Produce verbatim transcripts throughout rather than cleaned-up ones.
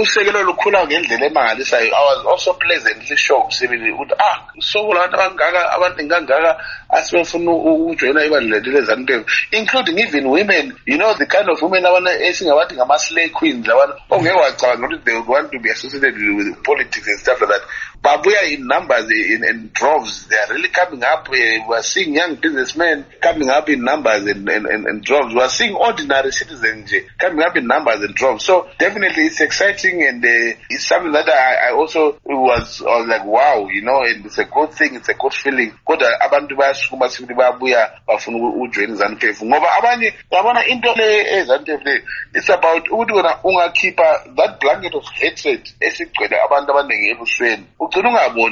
usekelo lukhula ngendlela emangalisayo. I was also pleasantly shocked sibili ukuthi ah so abantu abangaka abantu ngangaka asebefuna ukujoyina ibandla leZANU-P F, including even women, you know, the kind of women abana esingabathi ngama slay queens labana ongeke wacabanga ukuthi they would want to be associated with politics and stuff like that. Babuya in numbers, in, in droves. They are really coming up. Uh, we are seeing young businessmen coming up in numbers and, and, and, and droves. We are seeing ordinary citizens coming up in numbers and droves. So definitely it's exciting, and uh, it's something that I, I also was, I was like, wow, you know, and it's a good thing. It's a good feeling. Kodwa abantu bayasukuma sibili babuya bafuna ukujoin ZANU-P F. Ngoba abanye yabona into le eZANU-P F, it's about ukuthi wena ungakhipha that blanket of hatred esigcwele abantu abaningi ebusweni. There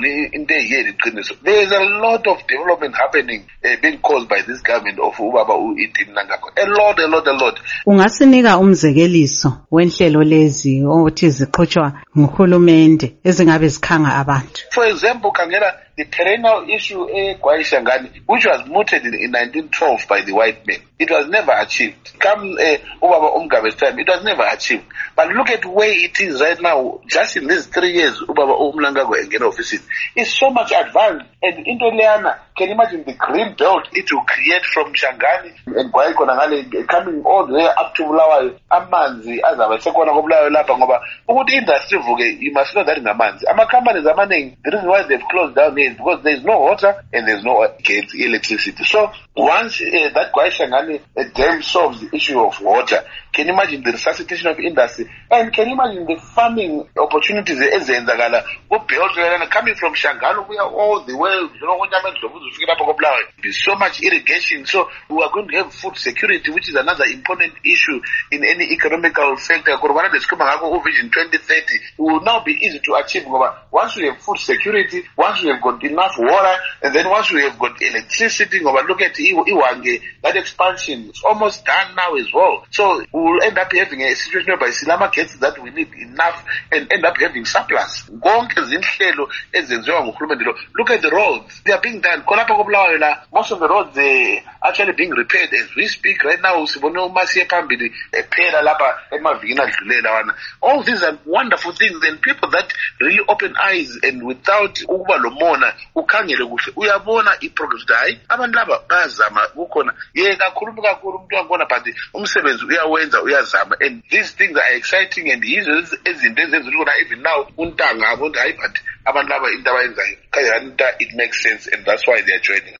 is a lot of development happening uh, being caused by this government of Ubaba Uitim Nangako. A lot, a lot, a lot. Ungasinika umzekeliso wenhlelo lezi othi ziqhutshwa nguhulumende ezingabe zikhanga abantu. For example, Kangela, the perennial issue eh, Shangani, which was mooted in, in nineteen twelve by the white men, it was never achieved. Come uh, Ubaba Umgabe's time, it was never achieved. But look at where it is right now. Just in these three years, Ubaba Umlangago and Geno offices is so much advanced. And into Leana, can you imagine the green belt it will create from Shangani and Guaykonangale coming all the way up to Bulawayo, Amanzi, Azaba, Sekona Bulawayo, Lapa, Ngoba. What industry, you must know that in Amanzi. Ama companies are manning. The reason why they've closed down is because there's no water and there's no electricity. So once uh, that Guayshangani uh, dam solves the issue of water, can you imagine the resuscitation of industry? And can you imagine the farming opportunities coming from Shangani? We are all the way, you know, there's so much irrigation. So we are going to have food security, which is another important issue in any economical sector. Vision twenty thirty, it will now be easy to achieve. Once we have food security, once we have got enough water, and then once we have got electricity, look at Iwange, that expansion is almost done now as well. So we will end up having a situation whereby Silama gets that we need enough and end up having surplus. Look at the roads. They are being done. Most of the roads they actually being repaired as we speak right now. All these are wonderful things, and people that really open eyes and without uba lomona ukhangele kuhle uyabona iprogress die abantu laba bazama kukhona ye kakhulu kakhulu umuntu angona but umsebenzi uyawenza uyazama, and these things are exciting, and yizo ezinto ezenziwa even now untanga abona hayi but abantu laba into abayenzayo it makes sense, and that's why they are joining.